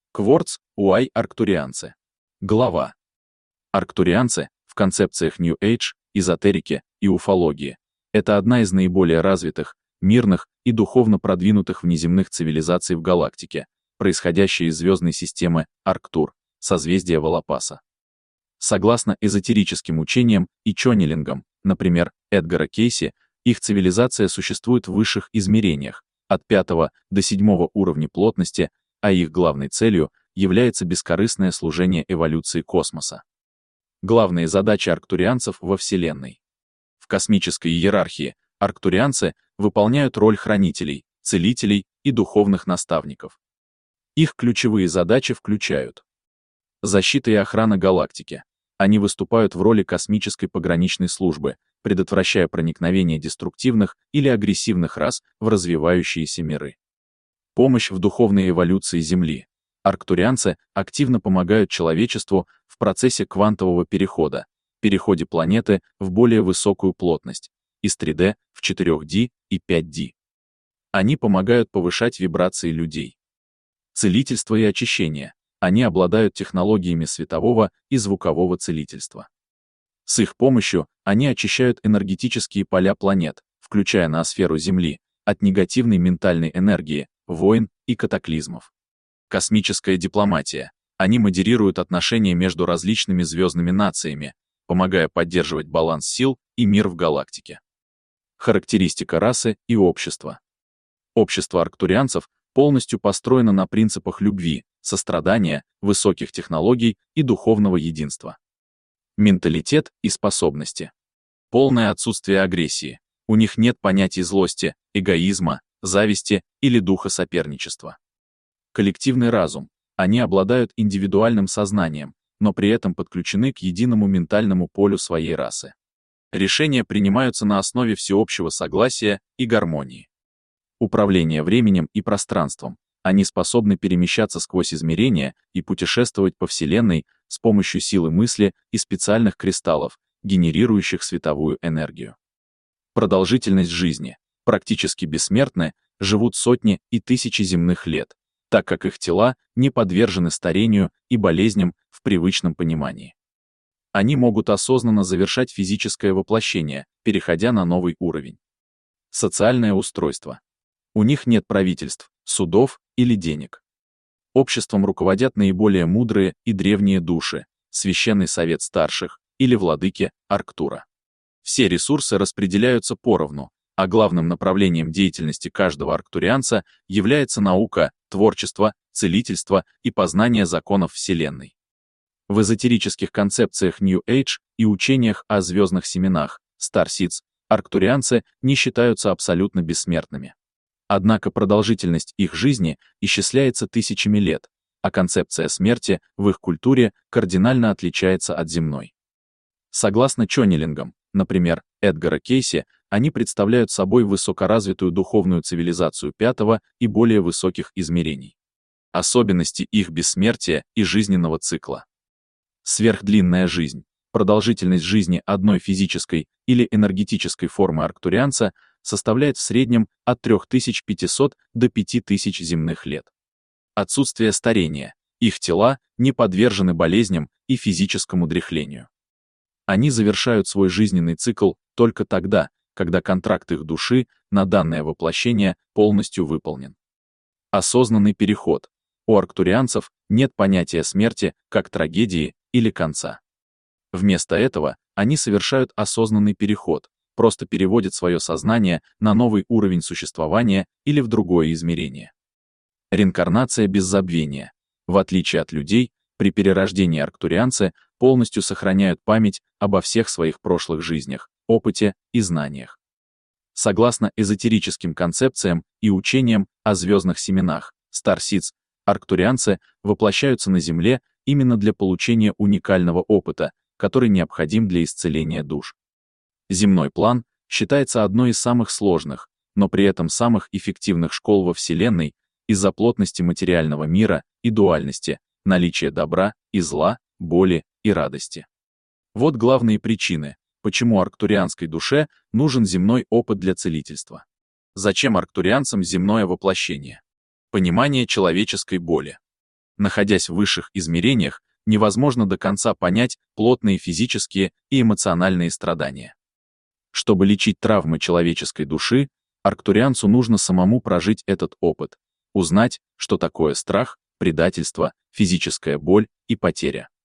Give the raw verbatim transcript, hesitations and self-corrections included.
Кворц, Уай, арктурианцы. Глава. Арктурианцы в концепциях New Age, эзотерики и уфологии — это одна из наиболее развитых, мирных и духовно продвинутых внеземных цивилизаций в галактике, происходящая из звездной системы Арктур, созвездия Волопаса. Согласно эзотерическим учениям и чоннелингам, например, Эдгара Кейси, их цивилизация существует в высших измерениях, от пятого до седьмого уровня плотности, а их главной целью является бескорыстное служение эволюции космоса. Главные задачи арктурианцев во Вселенной. В космической иерархии арктурианцы выполняют роль хранителей, целителей и духовных наставников. Их ключевые задачи включают защита и охрана галактики. Они выступают в роли космической пограничной службы, предотвращая проникновение деструктивных или агрессивных рас в развивающиеся миры. Помощь в духовной эволюции Земли. Арктурианцы активно помогают человечеству в процессе квантового перехода, переходе планеты в более высокую плотность, из три дэ в четыре дэ и пять дэ. Они помогают повышать вибрации людей. Целительство и очищение. Они обладают технологиями светового и звукового целительства. С их помощью они очищают энергетические поля планет, включая ноосферу Земли, от негативной ментальной энергии, войн и катаклизмов. Космическая дипломатия. Они модерируют отношения между различными звездными нациями, помогая поддерживать баланс сил и мир в галактике. Характеристика расы и общества. Общество арктурианцев полностью построено на принципах любви, сострадания, высоких технологий и духовного единства. Менталитет и способности. Полное отсутствие агрессии. У них нет понятий злости, эгоизма, зависти или духа соперничества. Коллективный разум. Они обладают индивидуальным сознанием, но при этом подключены к единому ментальному полю своей расы. Решения принимаются на основе всеобщего согласия и гармонии. Управление временем и пространством. Они способны перемещаться сквозь измерения и путешествовать по Вселенной с помощью силы мысли и специальных кристаллов, генерирующих световую энергию. Продолжительность жизни. Практически бессмертны, живут сотни и тысячи земных лет, так как их тела не подвержены старению и болезням в привычном понимании. Они могут осознанно завершать физическое воплощение, переходя на новый уровень. Социальное устройство. У них нет правительств, судов или денег. Обществом руководят наиболее мудрые и древние души, священный совет старших или владыки Арктура. Все ресурсы распределяются поровну, а главным направлением деятельности каждого арктурианца является наука, творчество, целительство и познание законов Вселенной. В эзотерических концепциях New Age и учениях о звездных семенах, Star Seeds, арктурианцы не считаются абсолютно бессмертными. Однако продолжительность их жизни исчисляется тысячами лет, а концепция смерти в их культуре кардинально отличается от земной. Согласно чоннелингам, например, Эдгара Кейси, они представляют собой высокоразвитую духовную цивилизацию пятого и более высоких измерений. Особенности их бессмертия и жизненного цикла. Сверхдлинная жизнь. Продолжительность жизни одной физической или энергетической формы арктурианца составляет в среднем от трёх тысяч пятисот до пяти тысяч земных лет. Отсутствие старения. Их тела не подвержены болезням и физическому дряхлению. Они завершают свой жизненный цикл только тогда, когда контракт их души на данное воплощение полностью выполнен. Осознанный переход. У арктурианцев нет понятия смерти как трагедии или конца. Вместо этого они совершают осознанный переход, просто переводят свое сознание на новый уровень существования или в другое измерение. Реинкарнация без забвения. В отличие от людей, при перерождении арктурианцы полностью сохраняют память обо всех своих прошлых жизнях, опыте и знаниях. Согласно эзотерическим концепциям и учениям о звездных семенах, Star Seeds, арктурианцы воплощаются на Земле именно для получения уникального опыта, который необходим для исцеления душ. Земной план считается одной из самых сложных, но при этом самых эффективных школ во Вселенной из-за плотности материального мира и дуальности, наличия добра и зла, боли и радости. Вот главные причины, почему арктурианской душе нужен земной опыт для целительства. Зачем арктурианцам земное воплощение? Понимание человеческой боли. Находясь в высших измерениях, невозможно до конца понять плотные физические и эмоциональные страдания. Чтобы лечить травмы человеческой души, арктурианцу нужно самому прожить этот опыт, узнать, что такое страх, предательство, физическая боль и потеря.